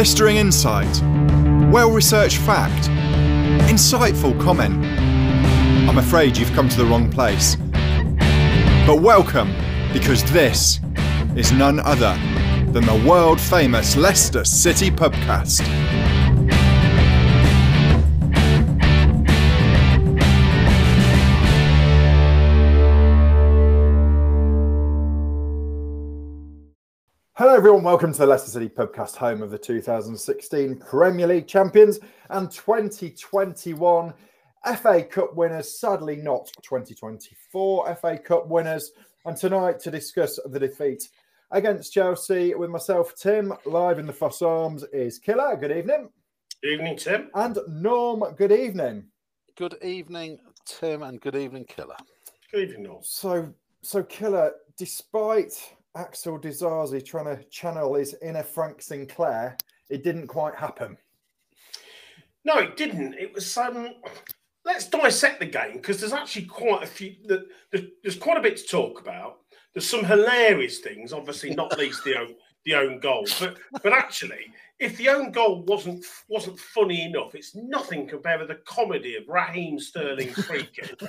Blistering insight, well-researched fact, insightful comment. I'm afraid you've come to the wrong place. But welcome, because this is none other than the world-famous Leicester City Pubcast. Hello everyone, welcome to the Leicester City Pubcast, home of the 2016 Premier League champions and 2021 FA Cup winners, sadly not 2024 FA Cup winners. And tonight to discuss the defeat against Chelsea with myself, Tim, live in the Foss Arms is Killer. Good evening. Good evening, Tim. And Norm, good evening. Good evening, Tim, and good evening, Killer. Good evening, Norm. So Killer, despite Axel Disasi trying to channel his inner Frank Sinclair, it didn't quite happen. No, it didn't. It was let's dissect the game, because there's actually quite a few. There's quite a bit to talk about. There's some hilarious things, obviously, not least the own goal. But actually, if the own goal wasn't funny enough, it's nothing compared with the comedy of Raheem Sterling's free kick.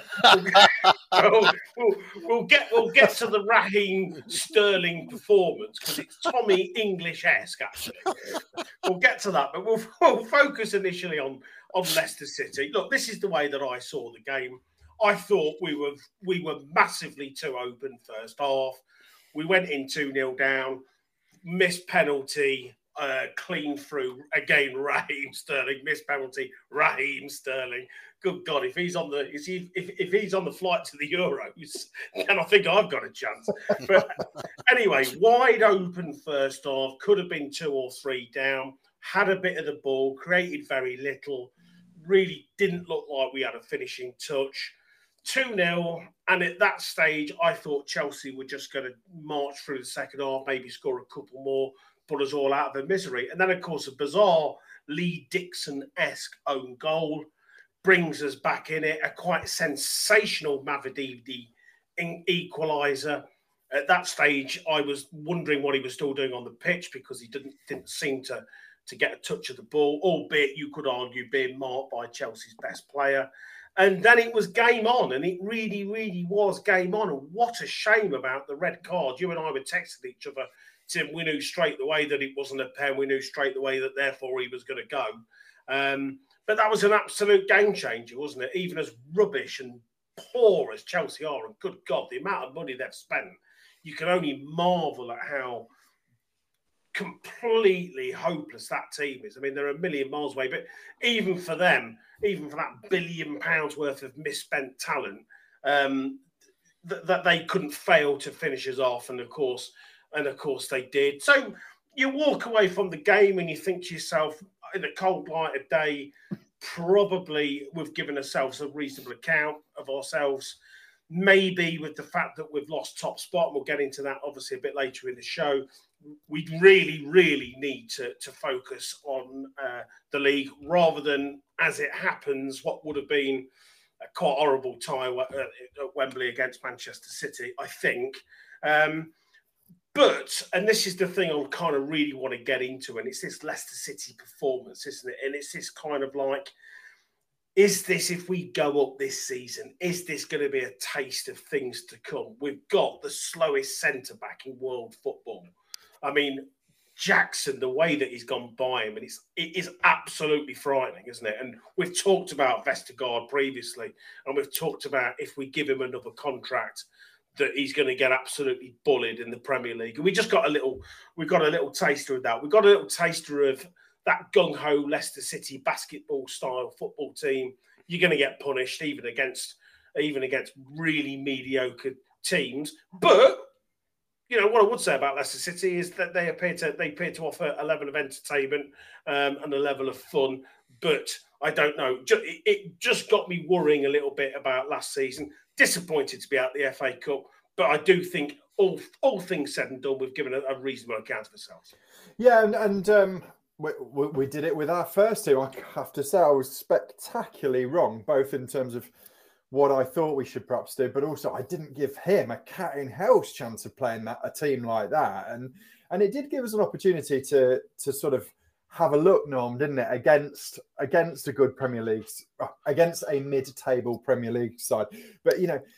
We'll get to the Raheem Sterling performance because it's Tommy English-esque, actually. We'll get to that, but we'll focus initially on Leicester City. Look, this is the way that I saw the game. I thought we were massively too open first half. We went in 2-0 down, missed penalty, clean through again. Raheem Sterling, missed penalty. Raheem Sterling. Good God, if he's on the flight to the Euros, then I think I've got a chance. But anyway, wide open first half. Could have been 2 or 3 down. Had a bit of the ball. Created very little. Really didn't look like we had a finishing touch. 2-0, and at that stage, I thought Chelsea were just going to march through the second half, maybe score a couple more, put us all out of the misery. And then, of course, a bizarre Lee Dixon-esque own goal brings us back in it. A quite sensational Mavididi equaliser. At that stage, I was wondering what he was still doing on the pitch because he didn't seem to get a touch of the ball, albeit you could argue being marked by Chelsea's best player. And then it was game on, and it really, really was game on. And what a shame about the red card. You and I were texting each other, Tim. We knew straight away that it wasn't a pen. We knew straight away that therefore he was going to go. But that was an absolute game changer, wasn't it? Even as rubbish and poor as Chelsea are, and good God, the amount of money they've spent, you can only marvel at how completely hopeless that team is. I mean, they're a million miles away, but even for them, even for that £1 billion worth of misspent talent, that they couldn't fail to finish us off, and of course they did. So you walk away from the game and you think to yourself, in the cold light of day, probably we've given ourselves a reasonable account of ourselves. Maybe with the fact that we've lost top spot, and we'll get into that obviously a bit later in the show, we really, really need to focus on the league rather than, as it happens, what would have been a quite horrible tie at Wembley against Manchester City, I think. But, and this is the thing I kind of really want to get into, and it's this Leicester City performance, isn't it? And it's this kind of like, is this, if we go up this season, is this going to be a taste of things to come? We've got the slowest centre-back in world football. I mean, Jackson, the way that he's gone by him, and it is absolutely frightening, isn't it? And we've talked about Vestergaard previously, and we've talked about if we give him another contract, that he's going to get absolutely bullied in the Premier League. And we got a little taster of that. We got a little taster of that gung-ho Leicester City basketball-style football team. You're going to get punished even against really mediocre teams. But you know what I would say about Leicester City is that they appear to offer a level of entertainment and a level of fun. But I don't know. It just got me worrying a little bit about last season. Disappointed to be out the FA Cup, but I do think all things said and done, we've given a reasonable account of ourselves. Yeah, and we did it with our first team. I have to say I was spectacularly wrong, both in terms of what I thought we should perhaps do, but also I didn't give him a cat in hell's chance of playing a team like that. And it did give us an opportunity to sort of have a look, Norm, didn't it? Against a good Premier League, against a mid-table Premier League side. But,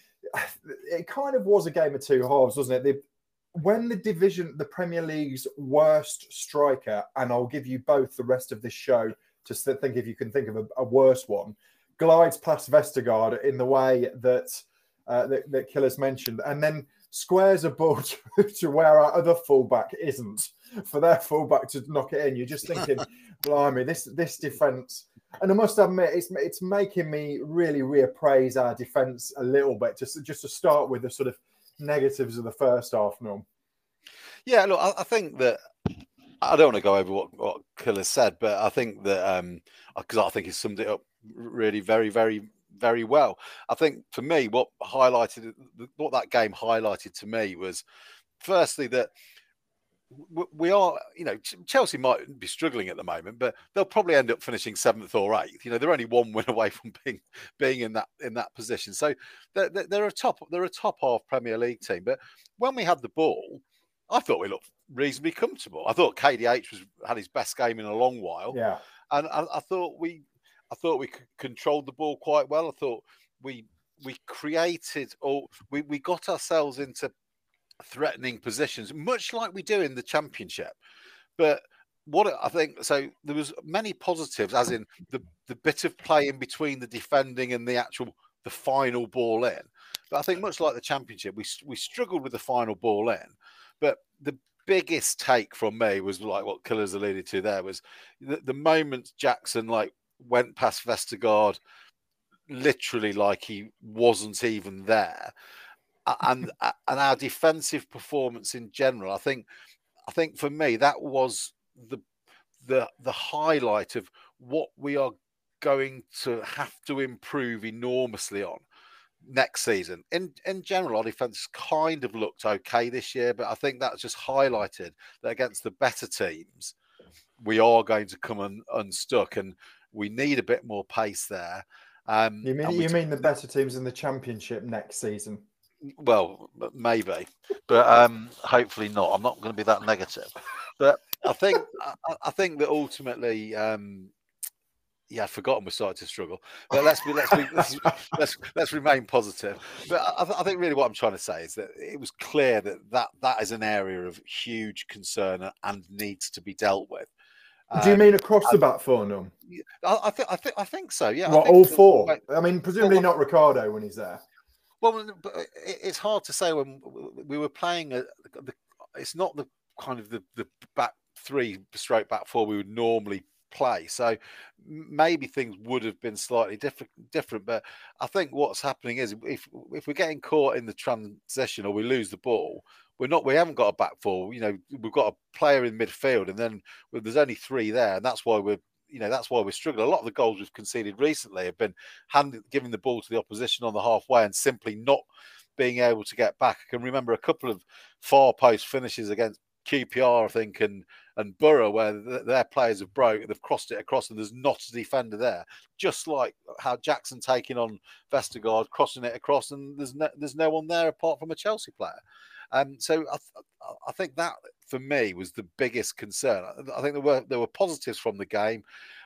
it kind of was a game of two halves, wasn't it? When the Premier League's worst striker, and I'll give you both the rest of this show to think if you can think of a worse one, glides past Vestergaard in the way that Killer's mentioned, and then squares a ball to where our other fullback isn't, for their fullback to knock it in. You're just thinking, blimey, this defence. And I must admit, it's making me really reappraise our defence a little bit, just to start with the sort of negatives of the first half, Norm. Yeah, look, I think that I don't want to go over what Killer said, but I think that because I think he summed it up really very, very, very well. I think for me, what that game highlighted to me was, firstly, that we are, Chelsea might be struggling at the moment, but they'll probably end up finishing 7th or 8th. They're only one win away from being in that position. So they're a top half Premier League team. But when we had the ball, I thought we looked reasonably comfortable. I thought KDH had his best game in a long while. Yeah, and I thought we controlled the ball quite well. I thought we created, or we got ourselves into threatening positions, much like we do in the Championship. But what I think, so there was many positives, as in the bit of play in between the defending and the final ball in. But I think much like the Championship, we struggled with the final ball in. But the biggest take from me was like what Killer's alluded to there, was the moment Jackson went past Vestergaard, literally like he wasn't even there. And our defensive performance in general, I think for me that was the highlight of what we are going to have to improve enormously on next season. In general, our defense kind of looked okay this year, but I think that's just highlighted that against the better teams, we are going to come unstuck, and we need a bit more pace there. You mean the better teams in the Championship next season? Well, maybe, but hopefully not. I'm not going to be that negative. But I think that ultimately, I'd forgotten we started to struggle. But let's remain positive. But I think really what I'm trying to say is that it was clear that is an area of huge concern and needs to be dealt with. Do you mean across the back four, Norm? I think so. Yeah. Well, all four. I mean, presumably not Ricardo when he's there. Well, it's hard to say when we were playing. It's not the kind of the back three / back four we would normally play. So maybe things would have been slightly different. But I think what's happening is if we're getting caught in the transition or we lose the ball, we haven't got a back four. We've got a player in midfield, and then there's only three there, and that's why we're struggling. A lot of the goals we've conceded recently have been giving the ball to the opposition on the halfway and simply not being able to get back. I can remember a couple of far post finishes against QPR, I think, and Borough, where their players they've crossed it across, and there's not a defender there. Just like how Jackson taking on Vestergaard, crossing it across, and there's no one there apart from a Chelsea player. So I think that for me was the biggest concern. I think there were positives from the game,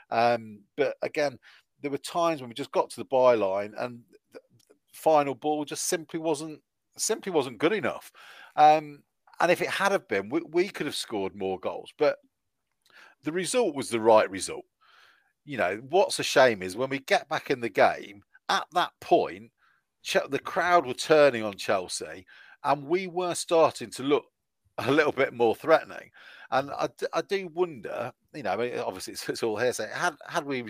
but again, there were times when we just got to the byline and the final ball just simply wasn't good enough. And if it had have been, we could have scored more goals. But the result was the right result. What's a shame is when we get back in the game, at that point, the crowd were turning on Chelsea, and we were starting to look a little bit more threatening. And I do wonder, obviously it's all hearsay. Had we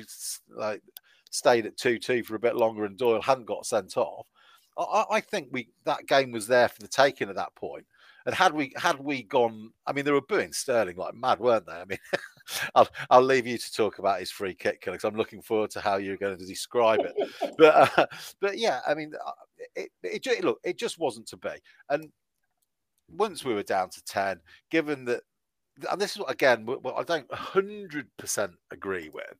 stayed at 2-2 for a bit longer and Doyle hadn't got sent off, I think that game was there for the taking at that point. And had we gone, I mean, they were booing Sterling like mad, weren't they? I mean, I'll leave you to talk about his free kick, because I'm looking forward to how you're going to describe it. But yeah, I mean, it just wasn't to be. And once we were down to 10, given that, and this is what, again, what I don't 100% agree with.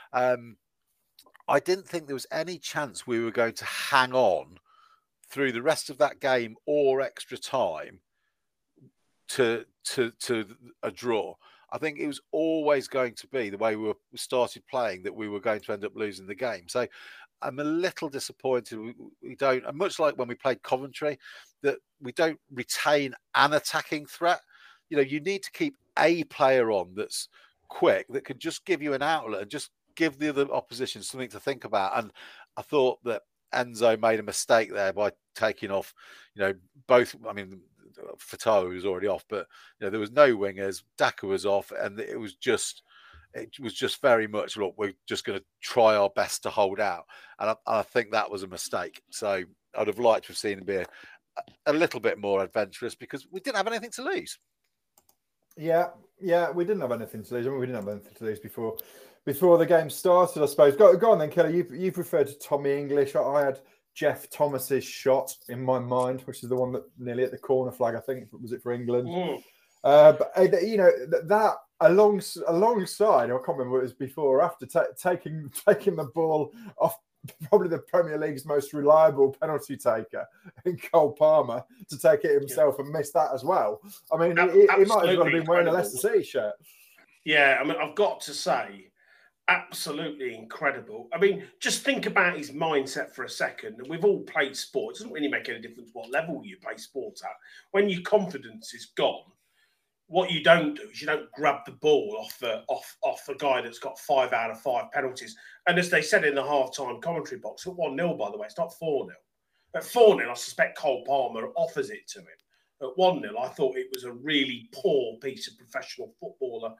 I didn't think there was any chance we were going to hang on through the rest of that game or extra time to a draw. I think it was always going to be the way we started playing that we were going to end up losing the game. So I'm a little disappointed we don't, and much like when we played Coventry, that we don't retain an attacking threat. You know, you need to keep a player on that's quick, that can just give you an outlet and just give the other opposition something to think about. And I thought that Enzo made a mistake there by taking off, you know, both. I mean, Fatawu was already off, but you know, there was no wingers. Daka was off, and it was just very much, look, we're just going to try our best to hold out, and I think that was a mistake. So I'd have liked to have seen him be a little bit more adventurous, because we didn't have anything to lose. Yeah, we didn't have anything to lose. I mean, we didn't have anything to lose before the game started, I suppose. Go on then, Kelly. You've referred to Tommy English. I had Jeff Thomas's shot in my mind, which is the one that nearly at the corner flag, I think, was it for England? But you know, that alongside, I can't remember what it was before or after, taking the ball off probably the Premier League's most reliable penalty taker in Cole Palmer to take it himself and miss that as well. I mean, he might as well have been wearing a Leicester City shirt. Yeah, I mean, I've got to say, absolutely incredible. I mean, just think about his mindset for a second. We've all played sport. It doesn't really make any difference what level you play sport at. When your confidence is gone, what you don't do is you don't grab the ball off the guy that's got 5 out of 5 penalties. And as they said in the half-time commentary box, at 1-0, by the way, it's not 4-0. At 4-0, I suspect Cole Palmer offers it to him. At 1-0, I thought it was a really poor piece of professional footballer,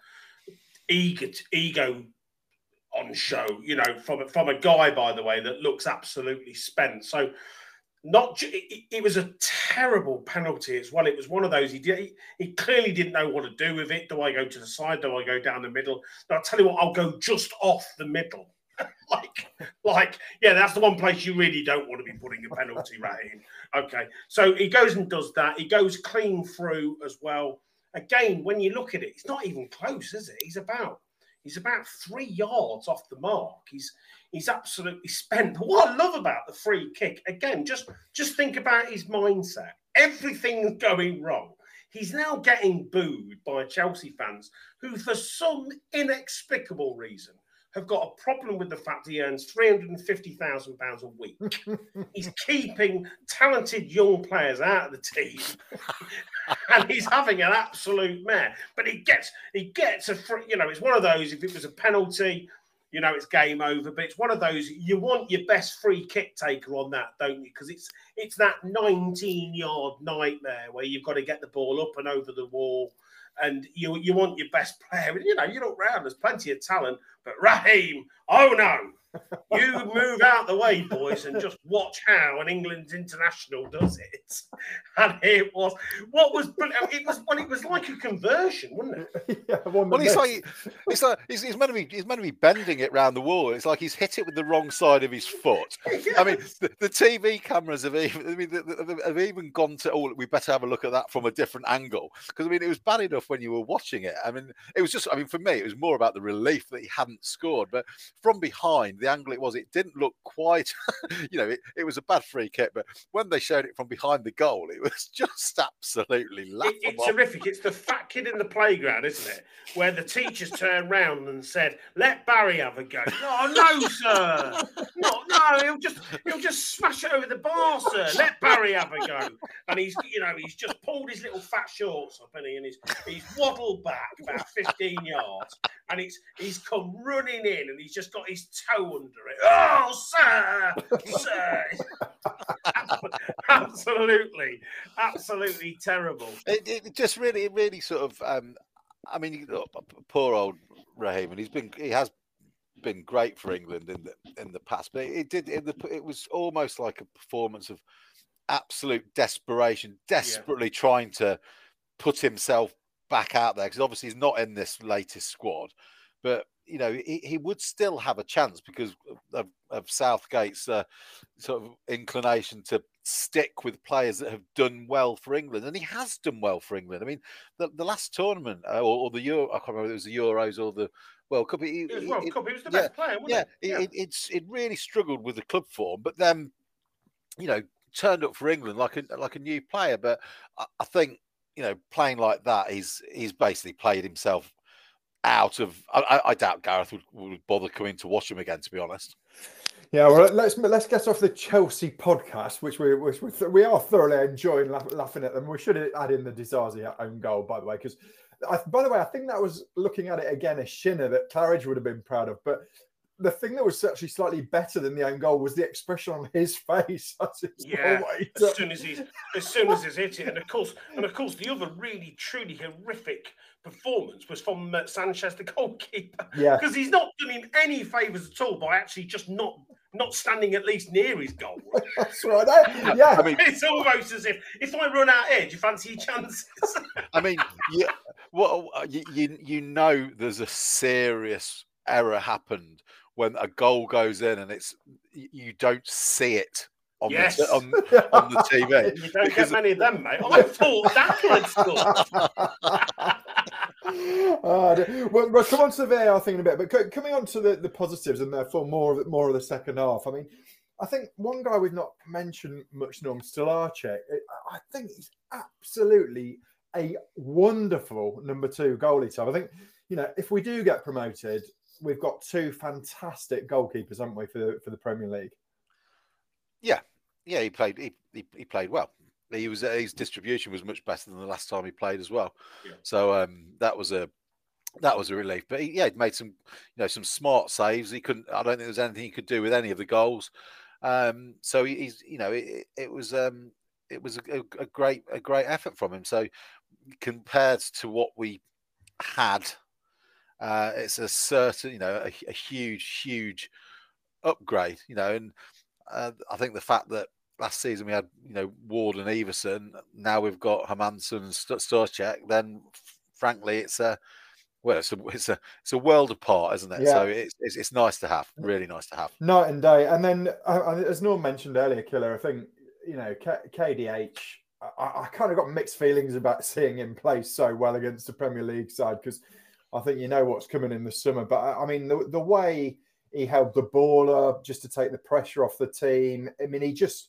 ego on show, you know, from a guy, by the way, that looks absolutely spent. So it was a terrible penalty as well. It was one of those, he clearly didn't know what to do with it. Do I go to the side? Do I go down the middle? No, I'll tell you what, I'll go just off the middle. like, yeah, that's the one place you really don't want to be putting a penalty, Raheem. Okay, so he goes and does that. He goes clean through as well. Again, when you look at it, it's not even close, is it? He's about 3 yards off the mark. He's absolutely spent. But what I love about the free kick, again, just think about his mindset. Everything's going wrong. He's now getting booed by Chelsea fans who, for some inexplicable reason, have got a problem with the fact he earns £350,000 a week. He's keeping talented young players out of the team, and he's having an absolute mare. But he gets a free, you know, it's one of those, if it was a penalty, you know, it's game over. But it's one of those, you want your best free kick taker on that, don't you? Because it's that 19-yard nightmare where you've got to get the ball up and over the wall. And you want your best player. You know, you look round, there's plenty of talent. But Raheem, oh no, you move out the way, boys, and just watch how an England's international does it. And it was like a conversion, wasn't it? Yeah, well, he's meant to be bending it round the wall. It's like he's hit it with the wrong side of his foot. Yes. I mean, the TV cameras have even gone to, oh, we better have a look at that from a different angle, because I mean, it was bad enough when you were watching it. I mean, it was just, I mean, for me, it was more about the relief that he hadn't scored, but from behind, the angle it didn't look quite, you know, it was a bad free kick, but when they showed it from behind the goal, it was just absolutely laughable. It's horrific. It's the fat kid in the playground, isn't it? Where the teachers turned round and said, "Let Barry have a go." Oh no, sir. No, he'll just smash it over the bar, sir. Let Barry have a go. And he's just pulled his little fat shorts up, and he's waddled back about 15 yards, and he's come running in, and he's just got his toe under it. Oh, sir! Absolutely terrible. It just really sort of, I mean, poor old Raheem, and he has been great for England in the past, but it was almost like a performance of absolute desperation, desperately trying to put himself back out there, because obviously he's not in this latest squad, but you know, he would still have a chance because of Southgate's sort of inclination to stick with players that have done well for England, and he has done well for England. I mean, the last tournament or the Euro, I can't remember if it was the Euros or the World Cup. It was World Cup. He was the best player, wasn't it? It really struggled with the club form, but then, you know, turned up for England like a new player. But I think, you know, playing like that, he's basically played himself out of. I doubt Gareth would bother coming to watch him again, to be honest. Yeah, well, let's get off the Chelsea podcast, which we are thoroughly enjoying laughing at them. We should add in the Disasi own goal, by the way, because by the way, I think that was, looking at it again, a shinner that Claridge would have been proud of. But the thing that was actually slightly better than the own goal was the expression on his face. As soon as he's hit it, and of course, the other really truly horrific performance was from Sanchez, the goalkeeper. Yeah, because he's not done him any favours at all by actually just not standing at least near his goal. That's right. Yeah, I mean, it's almost as if I run out edge, you fancy your chances. I mean, you know, there's a serious error happened when a goal goes in and you don't see it on the TV. You don't get many of them, mate. I thought Daka had scored. We'll come on to the VAR thing in a bit, but coming on to the positives and therefore more of the second half. I mean, I think one guy we've not mentioned much, Norm, Stolarczyk. I think he's absolutely a wonderful number 2 goalie. So I think, you know, if we do get promoted, we've got 2 fantastic goalkeepers, haven't we, for the Premier League? Yeah, he played well. His distribution was much better than the last time he played as well. Yeah. So that was a relief. But he made some smart saves. I don't think there was anything he could do with any of the goals. So it was a great effort from him. So compared to what we had, it's a certain a huge upgrade. And I think the fact that last season we had Ward and Everson, now we've got Hermansson and Stolarczyk, then frankly it's a world apart, isn't it? Yeah. So it's nice to have, really nice to have. Night and day. And then as Norm mentioned earlier, Killer, I think KDH, I kind of got mixed feelings about seeing him play so well against the Premier League side, because I think what's coming in the summer. But I mean, the way he held the ball up just to take the pressure off the team. I mean, he just.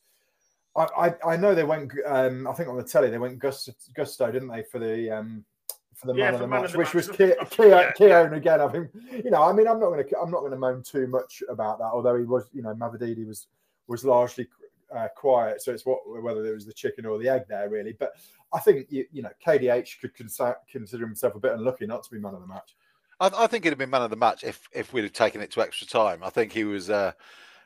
I know they went. I think on the telly they went Gusto, didn't they, for the man of the match, which was Keown again. I think I mean, I'm not going to moan too much about that. Although he was, Mavididi was largely quiet, so it's whether there was the chicken or the egg there, really. But I think KDH could consider himself a bit unlucky not to be man of the match. I think it'd have been man of the match if we'd have taken it to extra time. I think he was. I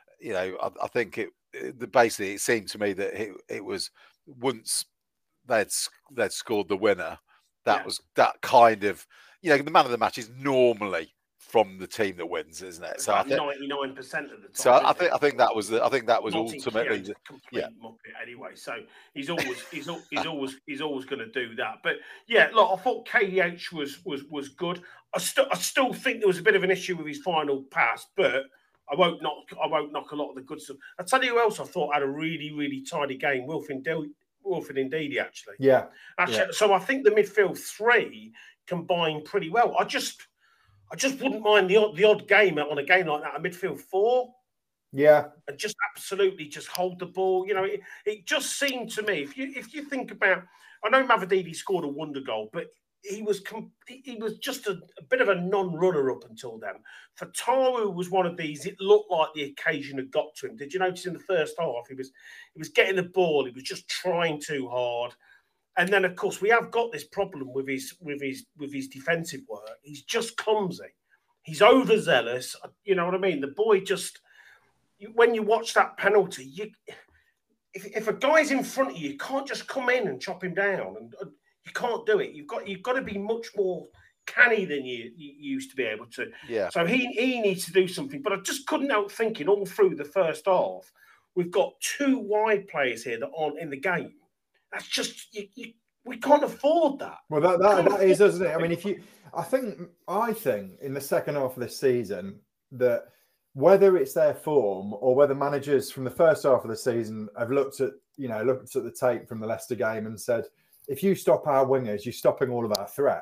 think basically it seemed to me that it was once they'd scored the winner, that was that kind of the man of the match is normally from the team that wins, isn't it? So 99% of the time. So I think that was ultimately complete muppet anyway. So he's always going to do that. But yeah, look, I thought KDH was good. I still think there was a bit of an issue with his final pass, but I won't knock a lot of the good stuff. I'll tell you who else I thought had a really, really tidy game. Wilfred Ndidi, actually. Yeah. So I think the midfield 3 combined pretty well. I just wouldn't mind the odd game on a game like that, a midfield 4. Yeah. And just absolutely just hold the ball. It just seemed to me, if you think about, I know Mavididi scored a wonder goal, but he was just a bit of a non-runner up until then. Fatawu was one of these. It looked like the occasion had got to him. Did you notice in the first half he was getting the ball, he was just trying too hard. And then, of course, we have got this problem with his defensive work. He's just clumsy. He's overzealous. You know what I mean? The boy just, when you watch that penalty, if a guy's in front of you, you can't just come in and chop him down. And you can't do it. You've got to be much more canny than you used to be able to. Yeah. So he needs to do something. But I just couldn't help thinking all through the first half, we've got 2 wide players here that aren't in the game. That's just we can't afford that. Well, that is, doesn't it? I mean, I think in the second half of this season that whether it's their form or whether managers from the first half of the season have looked at the tape from the Leicester game and said, if you stop our wingers, you're stopping all of our threat.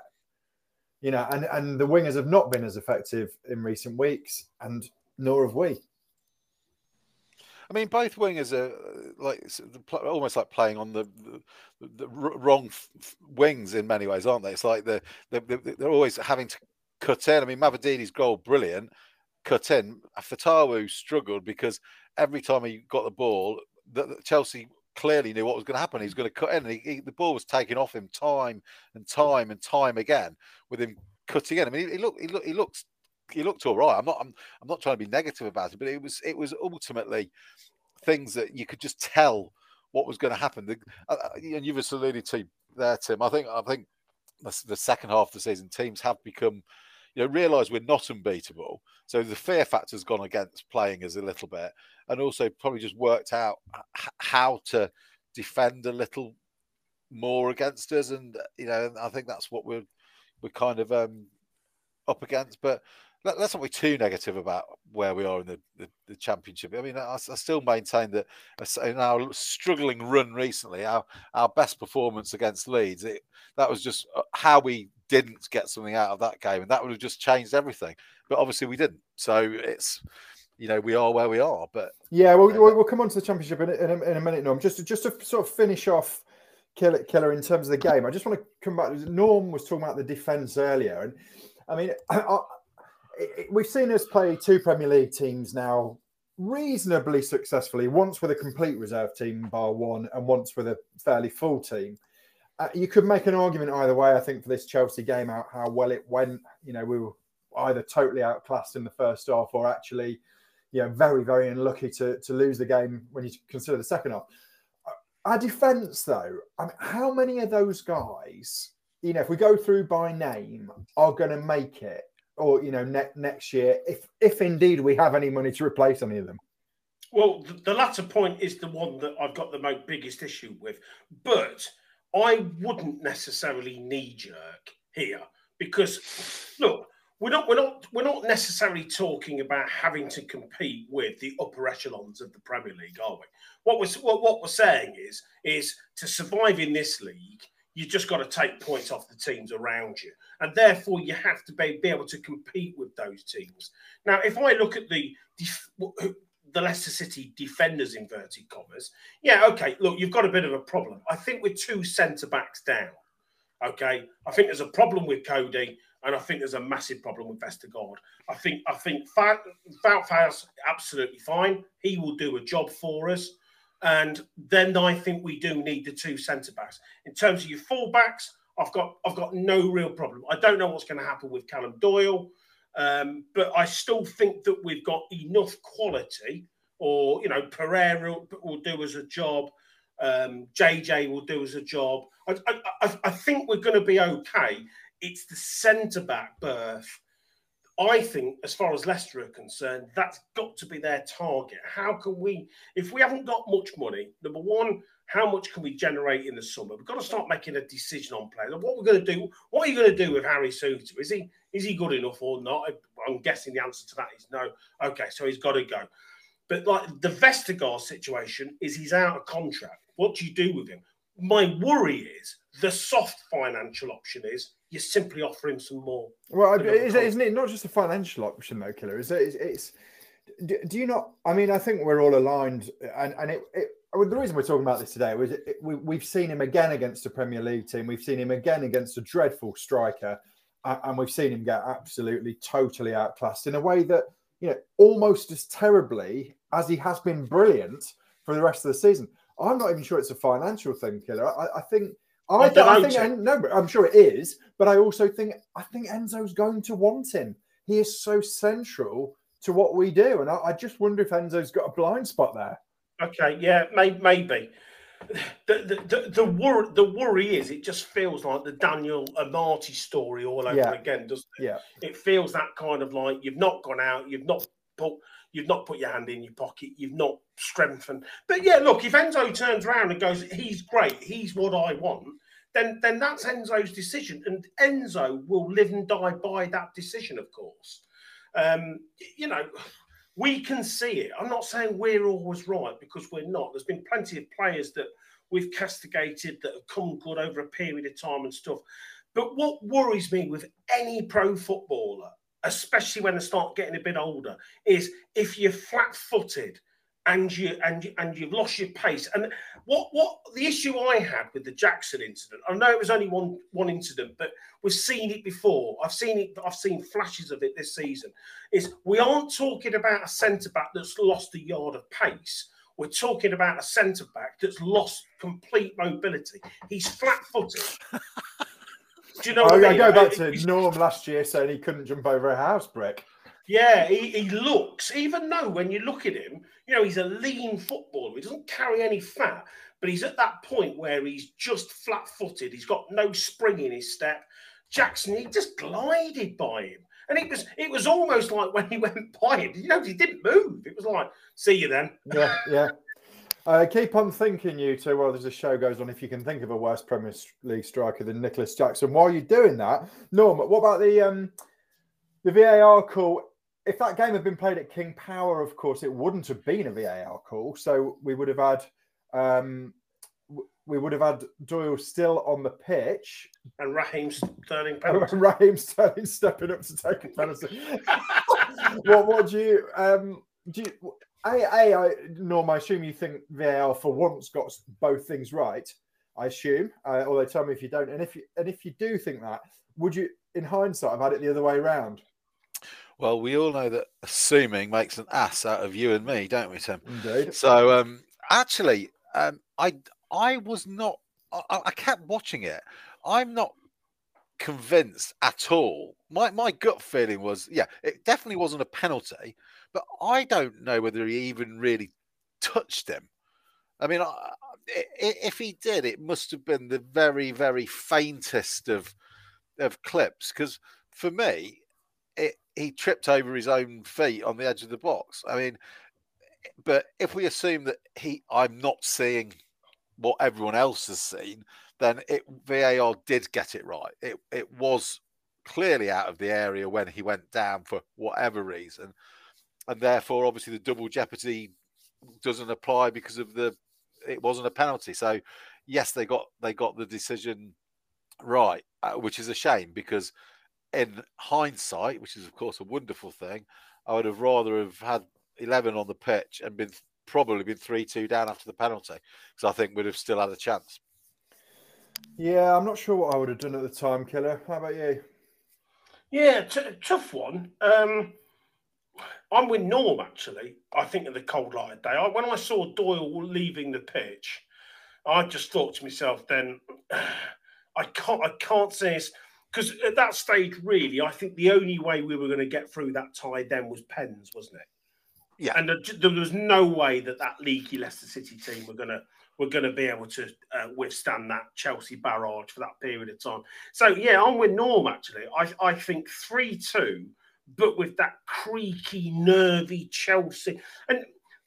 And the wingers have not been as effective in recent weeks, and nor have we. I mean, both wingers are almost like playing on the wrong wings in many ways, aren't they? It's like they're always having to cut in. I mean, Mavadini's goal, brilliant, cut in. Fatawu struggled because every time he got the ball, Chelsea clearly knew what was going to happen. He's going to cut in, and the ball was taken off him time and time again with him cutting in. I mean, he looked all right. I'm not trying to be negative about it, but it was ultimately things that you could just tell what was going to happen. And you've alluded to there, Tim. I think the second half of the season, teams have become, realise we're not unbeatable. So the fear factor's gone against playing us a little bit, and also probably just worked out how to defend a little more against us. And I think that's what we're kind of up against. But let's not be too negative about where we are in the Championship. I mean, I still maintain that in our struggling run recently, our best performance against Leeds, that was just how we didn't get something out of that game, and that would have just changed everything. But obviously we didn't. So it's, we are where we are. But yeah, we'll come on to the Championship in a minute, Norm. Just to sort of finish off Killer in terms of the game, I just want to come back. Norm was talking about the defence earlier, and I mean, we've seen us play two Premier League teams now reasonably successfully, once with a complete reserve team, bar one, and once with a fairly full team. You could make an argument either way, I think, for this Chelsea game, out how well it went. We were either totally outclassed in the first half or actually, very, very unlucky to lose the game when you consider the second half. Our defence, though, I mean, how many of those guys, if we go through by name, are going to make it? Or next year, if indeed we have any money to replace any of them. Well, the latter point is the one that I've got the biggest issue with. But I wouldn't necessarily knee-jerk here, because look, we're not necessarily talking about having to compete with the upper echelons of the Premier League, are we? What we're saying is to survive in this league, you just got to take points off the teams around you. And therefore, you have to be able to compete with those teams. Now, if I look at the Leicester City defenders, inverted commas, yeah, okay, look, you've got a bit of a problem. I think we're two centre-backs down, okay? I think there's a problem with Cody, and I think there's a massive problem with Vestergaard. I think Falcao's absolutely fine. He will do a job for us. And then I think we do need the two centre-backs. In terms of your full-backs, I've got no real problem. I don't know what's going to happen with Callum Doyle, but I still think that we've got enough quality. Or Pereira will do us a job. JJ will do us a job. I think we're going to be okay. It's the centre-back berth. I think, as far as Leicester are concerned, that's got to be their target. How can we, if we haven't got much money, number one, how much can we generate in the summer? We've got to start making a decision on players. What we're going to do? What are you going to do with Harry Souttar? Is he good enough or not? I'm guessing the answer to that is no. Okay, so he's got to go. But like the Vestergaard situation is, he's out of contract. What do you do with him? My worry is the soft financial option is you simply offer him some more. Well, isn't it not just a financial option though, Killer? Do you not? I mean, I think we're all aligned, and the reason we're talking about this today was we've seen him again against a Premier League team. We've seen him again against a dreadful striker, and we've seen him get absolutely, totally outclassed in a way that, almost as terribly as he has been brilliant for the rest of the season. I'm not even sure it's a financial thing, Killer. I'm sure it is, but I also think Enzo's going to want him. He is so central to what we do, and I just wonder if Enzo's got a blind spot there. Okay, yeah, maybe. The worry is, it just feels like the Daniel Amati story all over again, doesn't it? Yeah. It feels that kind of like you've not gone out, you've not put your hand in your pocket, you've not strengthened. But yeah, look, if Enzo turns around and goes, he's great, he's what I want, then that's Enzo's decision, and Enzo will live and die by that decision, of course. We can see it. I'm not saying we're always right, because we're not. There's been plenty of players that we've castigated that have come good over a period of time and stuff. But what worries me with any pro footballer, especially when they start getting a bit older, is if you're flat-footed and you've lost your pace. And what the issue I had with the Jackson incident, I know it was only one incident, but we've seen it before. I've seen flashes of it this season. Is we aren't talking about a centre back that's lost a yard of pace. We're talking about a centre back that's lost complete mobility. He's flat-footed. Do you know what I mean? I go back to Norm last year saying he couldn't jump over a house brick. Yeah, he looks, even though when you look at him, he's a lean footballer. He doesn't carry any fat, but he's at that point where he's just flat-footed. He's got no spring in his step. Jackson, he just glided by him. And it was almost like when he went by him, he didn't move. It was like, see you then. Yeah. Keep on thinking, you two, while the show goes on, if you can think of a worse Premier League striker than Nicholas Jackson. While you're doing that, Norm, what about the VAR call? If that game had been played at King Power, of course, it wouldn't have been a VAR call. So we would have had Doyle still on the pitch. And Raheem Sterling penalty. Raheem Sterling stepping up to take a penalty. What do you... Norm, I assume you think VAR for once got both things right. I assume, although tell me if you don't. And if you do think that, would you, in hindsight, have had it the other way around? Well, we all know that assuming makes an ass out of you and me, don't we, Tim? Indeed. So, actually, I was not. I kept watching it. I'm not convinced at all. My gut feeling was, it definitely wasn't a penalty, but I don't know whether he even really touched him. I mean, if he did, it must have been the very, very faintest of clips. Because for me, he tripped over his own feet on the edge of the box. I mean, but if we assume that I'm not seeing what everyone else has seen, then VAR did get it right. It was clearly out of the area when he went down for whatever reason, and therefore, obviously, the double jeopardy doesn't apply because of it wasn't a penalty. So, yes, they got the decision right, which is a shame because, in hindsight, which is of course a wonderful thing, I would have rather have had 11 on the pitch and probably been 3-2 down after the penalty, because I think we'd have still had a chance. Yeah, I'm not sure what I would have done at the time, Killer. How about you? Yeah, tough one. I'm with Norm, actually. I think of the cold light of day. When I saw Doyle leaving the pitch, I just thought to myself then, I can't say this, because at that stage, really, I think the only way we were going to get through that tie then was pens, wasn't it? Yeah. And there was no way that leaky Leicester City team were going to be able to withstand that Chelsea barrage for that period of time. So, yeah, I'm with Norm, actually. I think 3-2, but with that creaky, nervy Chelsea. And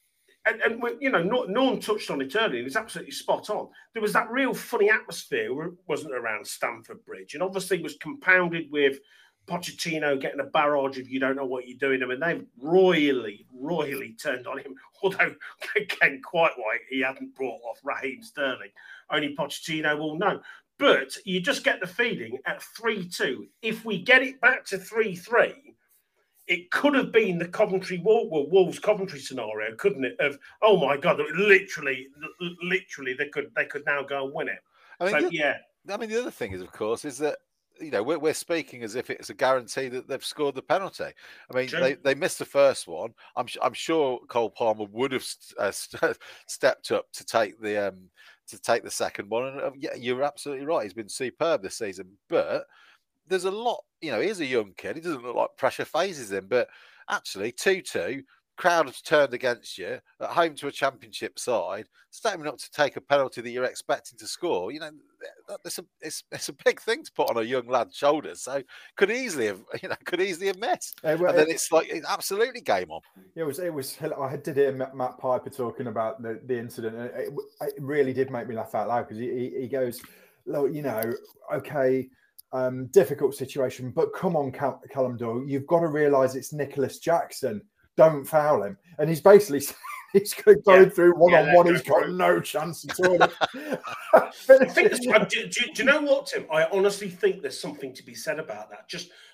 Norm touched on it earlier. It was absolutely spot on. There was that real funny atmosphere, wasn't around Stamford Bridge, and obviously was compounded with Pochettino getting a barrage of "you don't know what you're doing." I mean, they've royally turned on him. Although, again, quite right, he hadn't brought off Raheem Sterling. Only Pochettino will know. But you just get the feeling at 3-2, if we get it back to 3-3. It could have been the Wolves Coventry scenario, couldn't it? Of, oh my God, literally, they could now go and win it. I mean, the other thing is, of course, is that we're speaking as if it's a guarantee that they've scored the penalty. I mean, they missed the first one. I'm sure Cole Palmer would have stepped up to take the second one. And you're absolutely right. He's been superb this season, but there's a lot, he's a young kid. He doesn't look like pressure phases him, but actually 2-2, crowd has turned against you at home to a championship side, stepping up to take a penalty that you're expecting to score. It's a big thing to put on a young lad's shoulders. So could easily have missed. And then it's absolutely game on. It was. I did hear Matt Piper talking about the incident. And it really did make me laugh out loud because he goes, look, okay. Difficult situation, but come on, Callum Doyle, you've got to realise it's Nicholas Jackson. Don't foul him. And he's basically he's going through one-on-one. He's got no chance at all. Do you know what, Tim? I honestly think there's something to be said about that. Just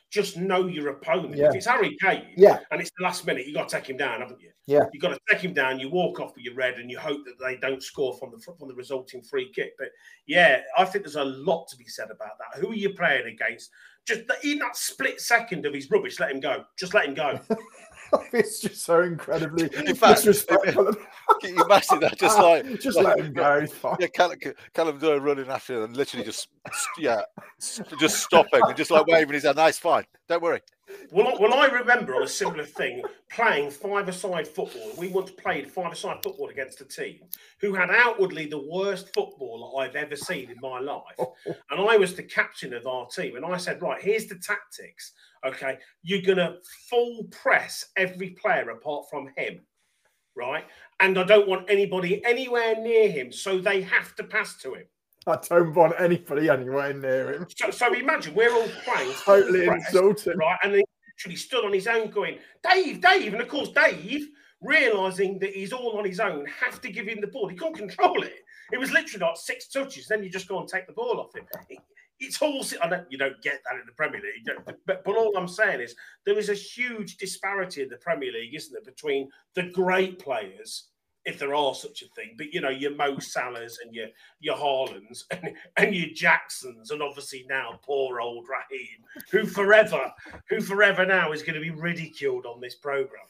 just know your opponent. Yeah. If it's Harry Kane and it's the last minute, you got to take him down, haven't you? Yeah. You've got to take him down. You walk off with your red, and you hope that they don't score from the resulting free kick. But yeah, I think there's a lot to be said about that. Who are you playing against? Just in that split second of his rubbish, let him go. Just let him go. It's just so incredibly disrespectful. Can you imagine that? Just let him go. He's fine. Yeah, Callum Doyle running after him and literally just stopping and just like waving his hand. Nice, fine. Don't worry. Well, I remember on a similar thing playing five-a-side football. We once played five-a-side football against a team who had outwardly the worst football I've ever seen in my life. And I was the captain of our team. And I said, right, here's the tactics. Okay, you're going to full press every player apart from him, right? And I don't want anybody anywhere near him, so they have to pass to him. I don't want anybody anywhere near him. So imagine we're all playing totally insulting, right? And he literally stood on his own, going, "Dave," and of course Dave, realizing that he's all on his own, have to give him the ball. He couldn't control it. It was literally like 6 touches. Then you just go and take the ball off him. It's all. I know you don't get that in the Premier League, but all I'm saying is there is a huge disparity in the Premier League, isn't there, between the great players, if there are such a thing, but your Mo Salahs and your Haalands and your Jacksons, and obviously now poor old Raheem, who forever now is going to be ridiculed on this programme.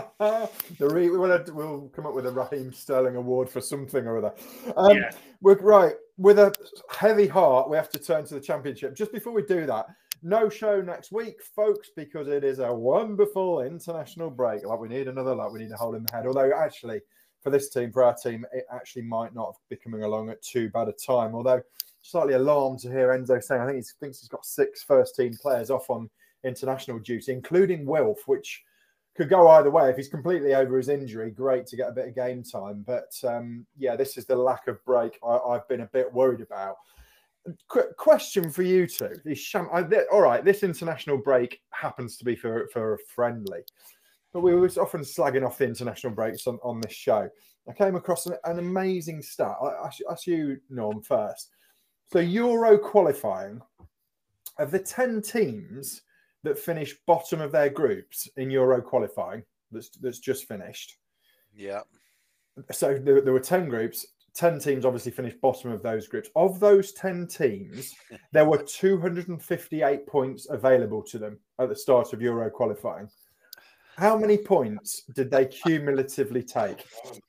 We'll come up with a Raheem Sterling award for something or other. We're right. With a heavy heart, we have to turn to the Championship. Just before we do that, no show next week, folks, because it is a wonderful international break. We need a hole in the head. Although actually, for our team, it actually might not be coming along at too bad a time. Although slightly alarmed to hear Enzo saying, I think he thinks he's got 6 first-team players off on international duty, including Wilf, which could go either way. If he's completely over his injury, great to get a bit of game time. But this is the lack of break I've been a bit worried about. Question for you two. All right, this international break happens to be for a friendly. But we were often slagging off the international breaks on this show. I came across an amazing stat. I ask you, Norm, first. So Euro qualifying, of the 10 teams that finished bottom of their groups in Euro qualifying, that's just finished. Yeah. So there were 10 groups. 10 teams obviously finished bottom of those groups. Of those 10 teams, there were 258 points available to them at the start of Euro qualifying. How many points did they cumulatively take?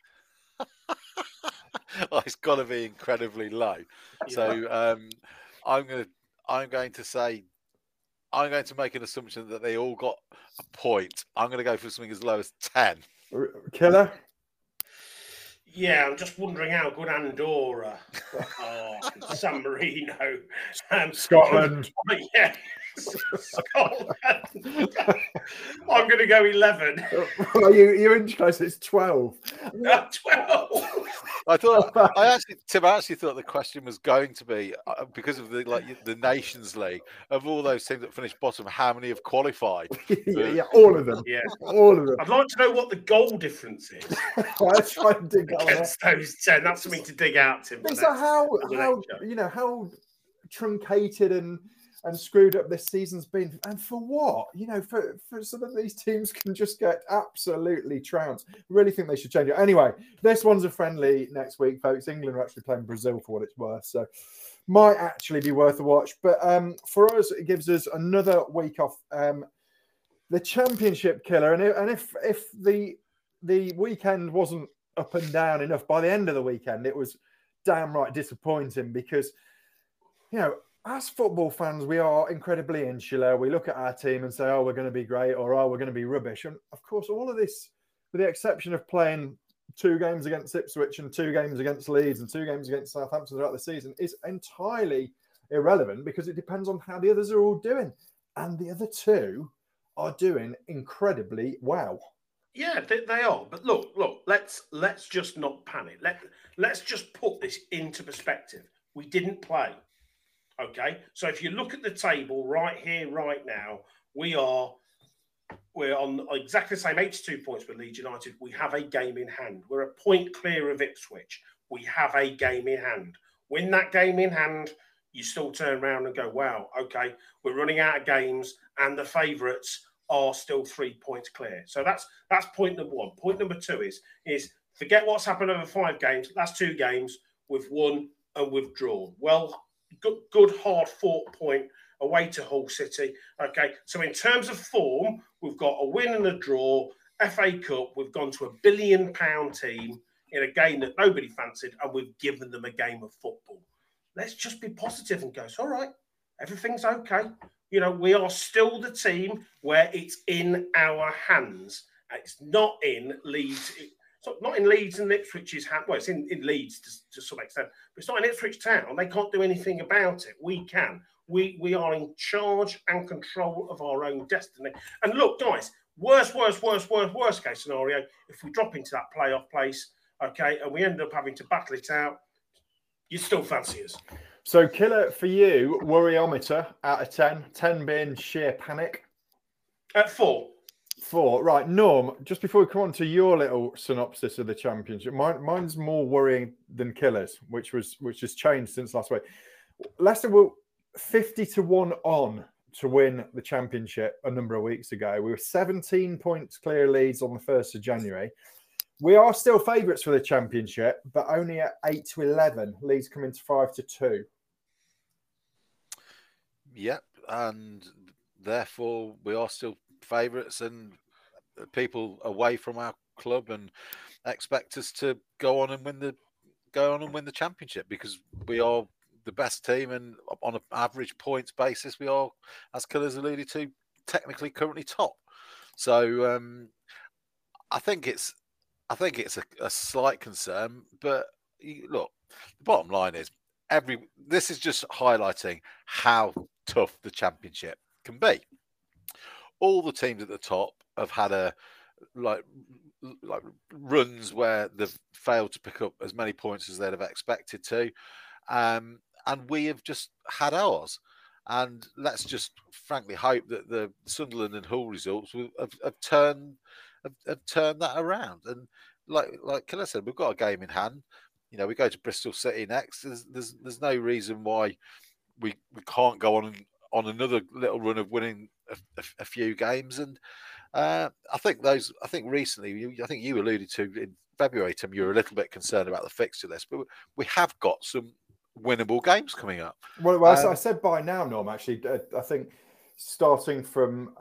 It's got to be incredibly low. Yeah. So I'm going to make an assumption that they all got a point. I'm going to go for something as low as 10. Killer? Yeah, I'm just wondering how good Andorra, San Marino, Scotland. Yeah. Scotland. I'm going to go 11. Well, you're in close. It's 12. 12. I actually thought the question was going to be because of the Nations League, of all those teams that finished bottom, how many have qualified? Yeah, all of them. Yeah, all of them. I'd like to know what the goal difference is. Let's try and dig out against those 10. That's something to dig out, Tim. So how truncated and screwed up this season's been, and for what? For some of these teams can just get absolutely trounced. I really think they should change it. Anyway, this one's a friendly next week, folks. England are actually playing Brazil for what it's worth, so might actually be worth a watch. But for us, it gives us another week off. The Championship, Killer, and if the weekend wasn't up and down enough, by the end of the weekend, it was damn right disappointing because, as football fans, we are incredibly insular. We look at our team and say, oh, we're going to be great, or oh, we're going to be rubbish. And of course, all of this, with the exception of playing 2 games against Ipswich and 2 games against Leeds and 2 games against Southampton throughout the season, is entirely irrelevant because it depends on how the others are all doing. And the other 2 are doing incredibly well. Yeah, they are. But look, let's just not panic. Let's just put this into perspective. We didn't play. Okay, so if you look at the table right here, right now, we're on exactly the same 82 points with Leeds United. We have a game in hand. We're a point clear of Ipswich. We have a game in hand. Win that game in hand, you still turn around and go, wow, okay, we're running out of games and the favourites are still 3 points clear. So that's point number one. Point number two is forget what's happened over 5 games. Last 2 games, we've won and we've drawn. Well, good hard-fought point away to Hull City. Okay, so in terms of form, we've got a win and a draw. FA Cup, we've gone to £1 billion team in a game that nobody fancied, and we've given them a game of football. Let's just be positive and go, it's all right, everything's okay. You know, we are still the team where it's in our hands. It's not in Leeds. It's not in Leeds and Ipswich's hand. Well, it's in Leeds to some extent, but it's not in Ipswich Town. They can't do anything about it. We can. We are in charge and control of our own destiny. And look, guys, worst case scenario, if we drop into that playoff place, okay, and we end up having to battle it out, you still fancy us. So, Killer, for you, worryometer out of 10, 10 being sheer panic. At 4. 4, right. Norm, just before we come on to your little synopsis of the championship, mine's more worrying than Killer's, which has changed since last week. Leicester were 50-1 on to win the championship a number of weeks ago. We were 17 points clear Leeds on the 1st of January. We are still favourites for the championship, but only at 8-11. Leeds coming to 5-2. Yep, and therefore we are still favourites, and people away from our club and expect us to go on and win the championship, because we are the best team, and on an average points basis, we are, as Killer's alluded to, technically currently top. So I think it's a slight concern, but look, the bottom line is this is just highlighting how tough the championship can be. All the teams at the top have had like runs where they've failed to pick up as many points as they'd have expected to, and we have just had ours. And let's just frankly hope that the Sunderland and Hull results have turned that around. And like Killer said, we've got a game in hand. You know, we go to Bristol City next. There's no reason why we can't go on another little run of winning a few games. And I think recently, I think you alluded to in February, Tim, you were a little bit concerned about the fixture list, but we have got some winnable games coming up. Well, I said by now, Norm, actually, I think starting from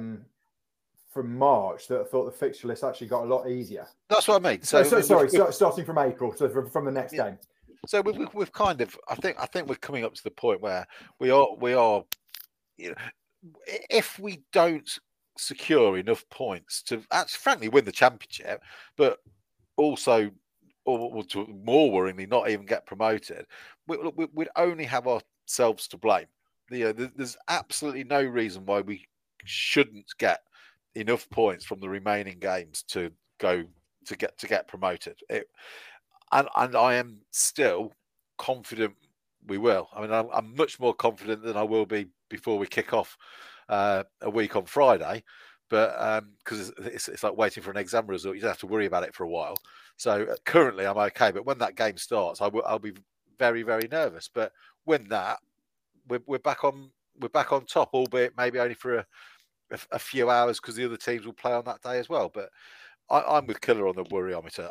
March, that I thought the fixture list actually got a lot easier. That's what I mean. Starting from April, so from the next game. So we've kind of, I think we're coming up to the point where we are, you know, if we don't secure enough points to actually, frankly, win the championship, but also, or to more worryingly, not even get promoted, we'd only have ourselves to blame. You know, there's absolutely no reason why we shouldn't get enough points from the remaining games to get promoted. And I am still confident we will. I mean, I'm much more confident than I will be before we kick off a week on Friday. But because it's like waiting for an exam result, you don't have to worry about it for a while. So currently I'm okay. But when that game starts, I'll be very, very nervous. But when that, we're back on top, albeit maybe only for a few hours, because the other teams will play on that day as well. But I'm with Killer on the worryometer.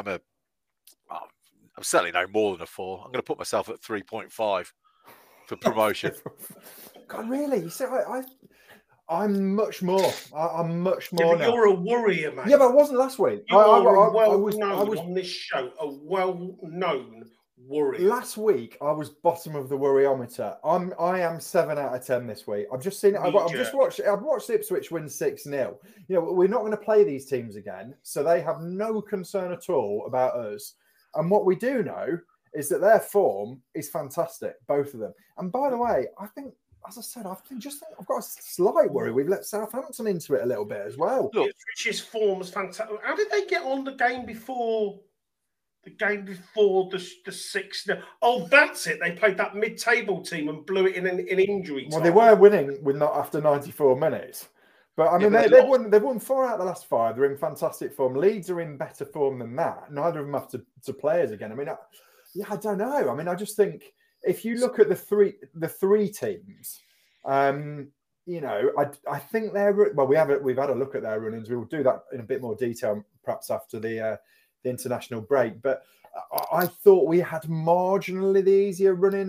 I'm certainly no more than a 4. I'm going to put myself at 3.5 for promotion. God, really? You see, I'm much more. I'm much more now. You're a worrier, man. Yeah, but I wasn't last week. You are well-known on this show, a well-known worrier. Last week, I was bottom of the worryometer. I am 7 out of 10 this week. I've just seen it. I've watched Ipswich win 6-0. You know, we're not going to play these teams again, so they have no concern at all about us. And what we do know is that their form is fantastic, both of them. And by the way, I think, as I said, I've got a slight worry. We've let Southampton into it a little bit as well. Look, Ipswich's form is fantastic. How did they get on the game before the 6-0? Oh, that's it. They played that mid-table team and blew it in injury time. Well, they were winning after 94 minutes. But I mean, they've won 4 out of the last 5. They're in fantastic form. Leeds are in better form than that. Neither of them have to play us again. I mean, I don't know. I mean, I just think if you look at the three teams, I think we've had a look at their run-ins. We will do that in a bit more detail, perhaps after the international break. But I thought we had marginally the easier run-in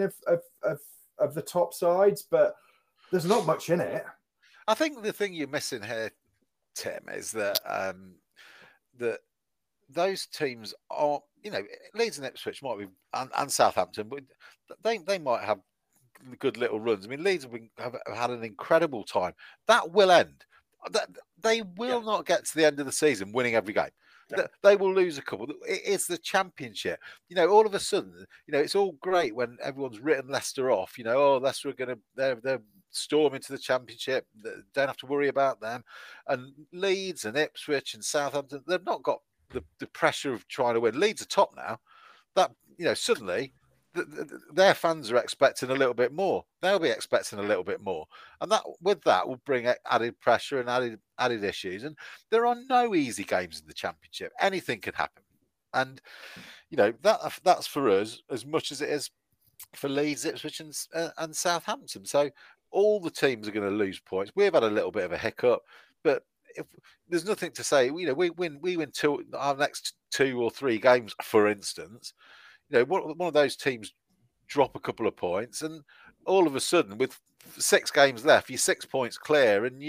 of the top sides, but there's not much in it. I think the thing you're missing here, Tim, is that that those teams are, Leeds and Ipswich might be, and Southampton, but they might have good little runs. I mean, Leeds have had an incredible time. That will end. They will not get to the end of the season winning every game. No. They will lose a couple. It's the Championship. All of a sudden, it's all great when everyone's written Leicester off. Leicester are they're storm into the Championship. Don't have to worry about them. And Leeds and Ipswich and Southampton, they've not got the pressure of trying to win. Leeds are top now. That suddenly their fans are expecting a little bit more. They'll be expecting a little bit more, and that will bring added pressure and added issues. And there are no easy games in the Championship. Anything can happen, and that's for us as much as it is for Leeds, Ipswich, and Southampton. So all the teams are going to lose points. We've had a little bit of a hiccup, but if there's nothing to say, we win our next 2 or 3 games, for instance. One of those teams drop a couple of points, and all of a sudden, with 6 games left, you're 6 points clear, and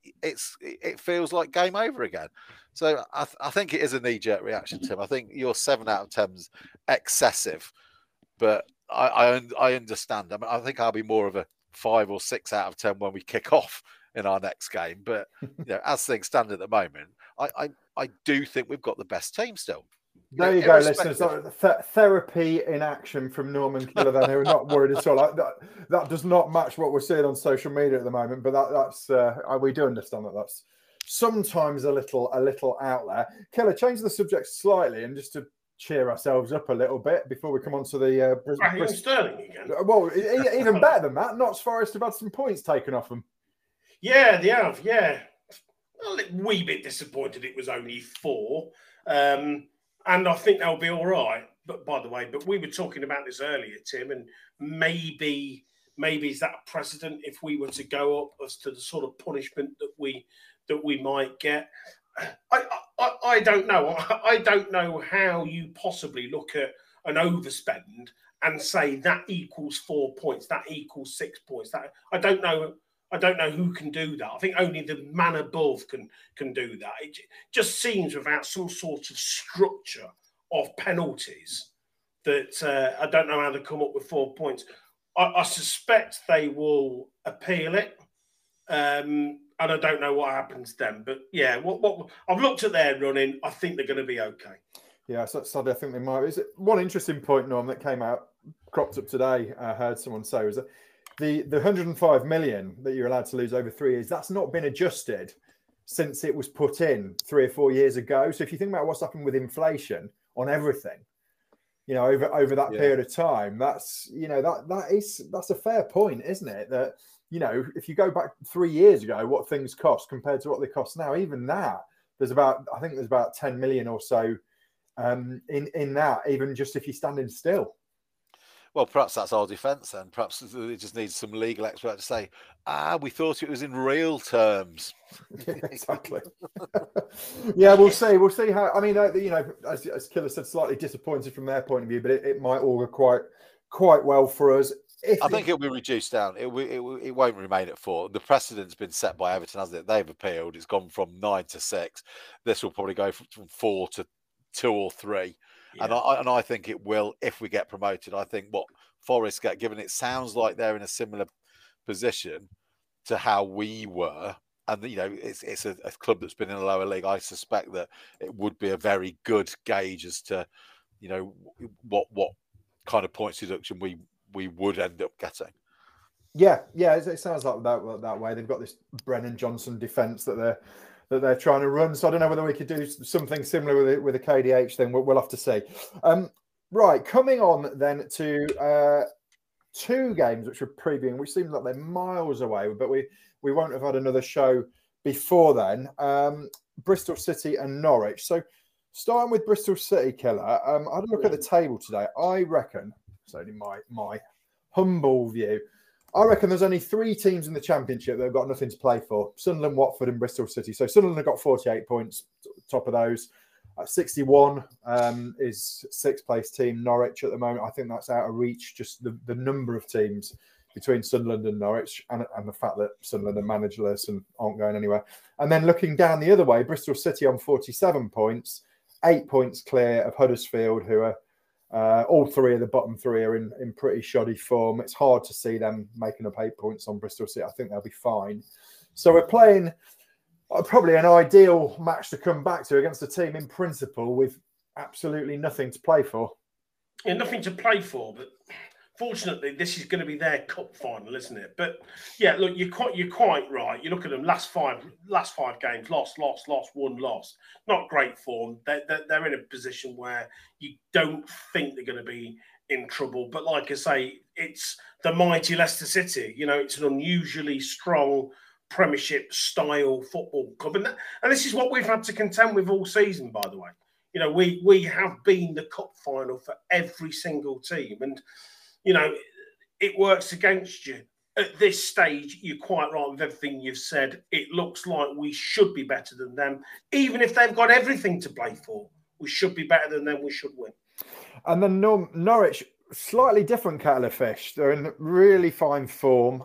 it feels like game over again. So I think it is a knee-jerk reaction, Tim. I think your 7 out of 10's excessive, but I understand. I mean, I think I'll be more of a 5 or 6 out of 10 when we kick off in our next game. But as things stand at the moment, I do think we've got the best team still. There you go, listeners. Therapy in action from Norman Killer. Then who are not worried at all. That does not match what we're seeing on social media at the moment. But that's we do understand that that's sometimes a little out there. Killer, change the subject slightly, and just to cheer ourselves up a little bit before we come on to the Raheem Sterling again. Well, even better than that, Notts Forest have had some points taken off them. Yeah, they have. Yeah, a wee bit disappointed it was only 4. And I think they'll be all right. But by the way, we were talking about this earlier, Tim, and maybe is that a precedent if we were to go up as to the sort of punishment that we might get? I don't know. I don't know how you possibly look at an overspend and say that equals 4 points, that equals 6 points. That I don't know who can do that. I think only the man above can do that. It just seems without some sort of structure of penalties that I don't know how to come up with 4 points. I suspect they will appeal it, and I don't know what happens then. But yeah, what I've looked at their running. I think they're going to be okay. Yeah, so I think they might. Is it one interesting point, Norm, that cropped up today? I heard someone say was that the 105 million that you're allowed to lose over 3 years, that's not been adjusted since it was put in 3 or 4 years ago. So if you think about what's happened with inflation on everything, over that period of time, that's a fair point, isn't it? That if you go back 3 years ago, what things cost compared to what they cost now, even that there's about 10 million or so in that, even just if you're standing still. Well, perhaps that's our defence then. Perhaps it just needs some legal expert to say, we thought it was in real terms. Exactly. Yeah, we'll see. We'll see how. I mean, as Killer said, slightly disappointed from their point of view, but it might all go quite well for us. I think it'll be reduced down. It won't remain at 4. The precedent's been set by Everton, hasn't it? They've appealed. It's gone from 9 to 6. This will probably go from 4 to 2 or 3. Yeah. And I think it will if we get promoted. I think what Forest get given, it sounds like they're in a similar position to how we were. And, it's a club that's been in a lower league. I suspect that it would be a very good gauge as to, what kind of points deduction we would end up getting. Yeah, it sounds like that way. They've got this Brennan Johnson defence that they're trying to run. So I don't know whether we could do something similar with a KDH thing. We'll have to see. Right, coming on then to 2 games which we're previewing, which seems like they're miles away, but we won't have had another show before then. Bristol City and Norwich. So starting with Bristol City, Killer, I had a look at the table today. I reckon, it's only my humble view, I reckon there's only 3 teams in the Championship that have got nothing to play for. Sunderland, Watford and Bristol City. So Sunderland have got 48 points, top of those. 61 is 6th place team, Norwich at the moment. I think that's out of reach, just the number of teams between Sunderland and Norwich and the fact that Sunderland are managerless and aren't going anywhere. And then looking down the other way, Bristol City on 47 points, 8 points clear of Huddersfield, who are all 3 of the bottom 3 are in pretty shoddy form. It's hard to see them making up 8 points on Bristol City. I think they'll be fine. So we're playing probably an ideal match to come back to against a team in principle with absolutely nothing to play for. Yeah, nothing to play for, but fortunately, this is going to be their cup final, isn't it? But yeah, look, you're quite right. You look at them last five games, lost, won, lost. Not great form. They're in a position where you don't think they're going to be in trouble. But like I say, it's the mighty Leicester City. You know, it's an unusually strong Premiership style football club, and this is what we've had to contend with all season. By the way, you know, we have been the cup final for every single team, and you know, it works against you. At this stage, you're quite right with everything you've said. It looks like we should be better than them. Even if they've got everything to play for, we should be better than them. We should win. And then Norwich, slightly different kettle of fish. They're in really fine form.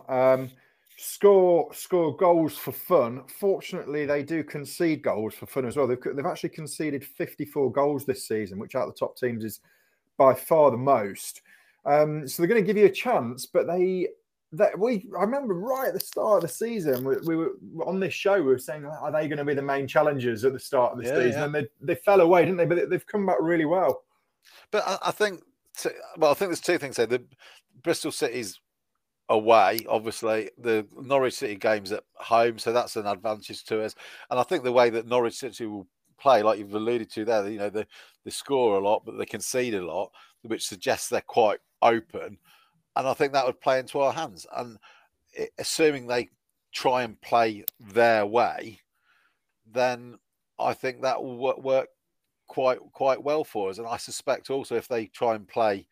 Score goals for fun. Fortunately, they do concede goals for fun as well. They've actually conceded 54 goals this season, which out of the top teams is by far the most. So they're going to give you a chance, but I remember right at the start of the season, we were on this show, we were saying, are they going to be the main challengers at the start of the season? Yeah. And they fell away, didn't they? But they've come back really well. But I think there's 2 things there. The Bristol City's away, obviously. The Norwich City game's at home, so that's an advantage to us. And I think the way that Norwich City will play, like you've alluded to there, you know, they score a lot, but they concede a lot, which suggests they're quite open. And I think that would play into our hands. And assuming they try and play their way, then I think that will work quite well for us. And I suspect also if they try and play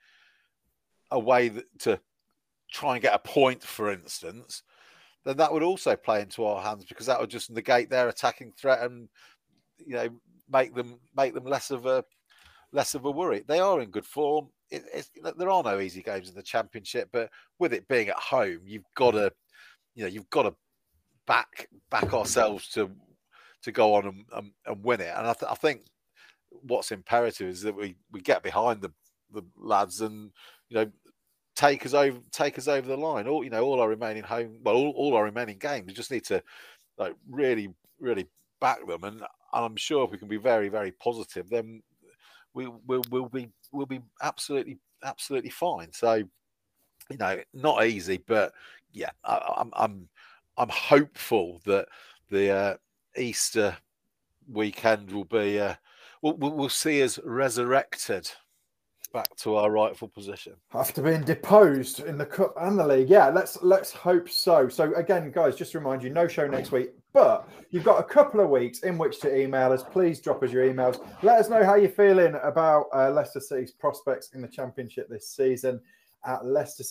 a way to try and get a point, for instance, then that would also play into our hands, because that would just negate their attacking threat and, you know, make them less of a worry. They are in good form. There are no easy games in the Championship, but with it being at home, you've got to back ourselves to go on and win it. And I think what's imperative is that we get behind the lads and, you know, take us over the line. All our remaining all our remaining games, we just need to like really back them, and I'm sure if we can be very, very positive, then we'll be absolutely fine. So, you know, not easy, but yeah, I'm hopeful that the Easter weekend will be we'll see us resurrected back to our rightful position after being deposed in the cup and the league. Yeah, let's hope so. So again, guys, just to remind you, no show next week, but you've got a couple of weeks in which to email us. Please drop us your emails. Let us know how you're feeling about Leicester City's prospects in the Championship this season at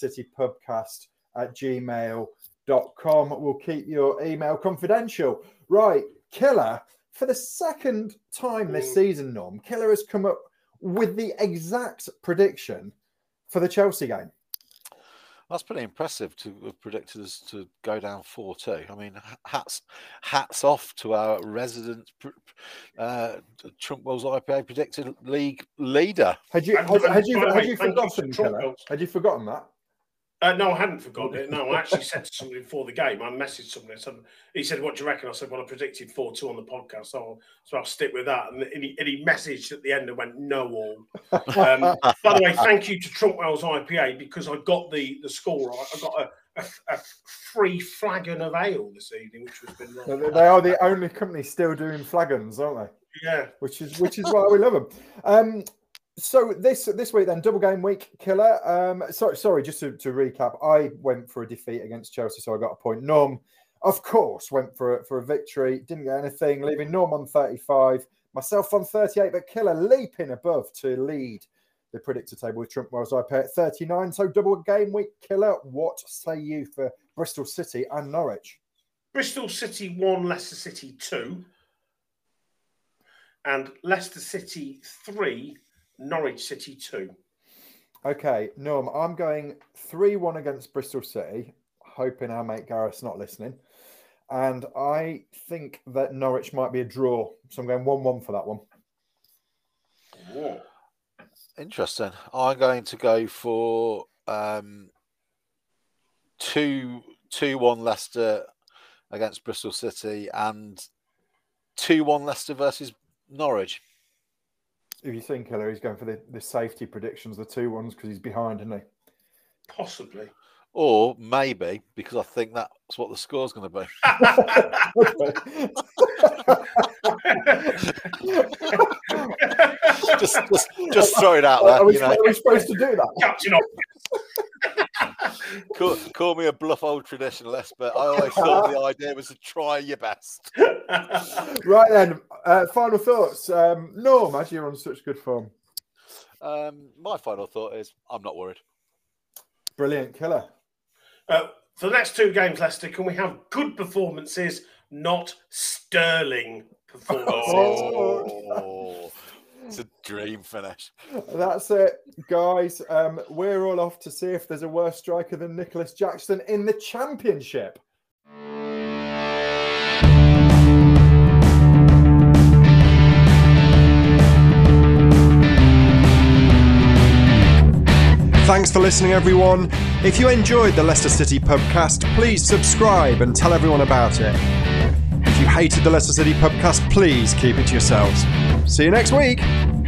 leicestercitypubcast@gmail.com. We'll keep your email confidential. Right, Killer, for the second time this season, Norm, Killer has come up with the exact prediction for the Chelsea game. That's pretty impressive to have predicted us to go down 4-2. I mean, hats off to our resident Trumpwell's IPA predicted league leader. Had you forgotten, Killer? Had you forgotten that? No, I hadn't forgotten it. No, I actually said to somebody before the game, I messaged somebody. He said, "What do you reckon?" I said, "Well, I predicted 4-2 on the podcast, so I'll stick with that." And he messaged at the end and went, "No all." By the way, thank you to Trumpwell's IPA, because I got the score right. I got a free flagon of ale this evening, which has been right. They are the only company still doing flagons, aren't they? Yeah, which is why we love them. So this week then, double game week, Killer. Sorry, just to recap, I went for a defeat against Chelsea, so I got a point. Norm, of course, went for a victory, didn't get anything, leaving Norm on 35, myself on 38, but Killer leaping above to lead the predictor table with Trump Wells IP at 39. So double game week killer. What say you for Bristol City and Norwich? Bristol City 1, Leicester City 2. And Leicester City 3, Norwich City 2. Okay, Norm, I'm going 3-1 against Bristol City, hoping our mate Gareth's not listening. And I think that Norwich might be a draw. So I'm going 1-1 for that one. Whoa. Interesting. I'm going to go for 2-1 Leicester against Bristol City and 2-1 Leicester versus Norwich. If you think, Killer, he's going for the safety predictions, the 2-1s, because he's behind, isn't he? Possibly. Or maybe because I think that's what the score's going to be. just throw it out there. Are we supposed to do that? Captain off. Call me a bluff old traditionalist, but I always thought the idea was to try your best. Right then, final thoughts. Norm, as you're on such good form. My final thought is I'm not worried. Brilliant, Killer. For the next 2 games, Leicester, can we have good performances, not sterling performances? Oh, it's a dream finish. That's it, guys. We're all off to see if there's a worse striker than Nicholas Jackson in the Championship. Thanks for listening, everyone. If you enjoyed the Leicester City Pubcast, please subscribe and tell everyone about it. If you hated the Leicester City Pubcast, please keep it to yourselves. See you next week.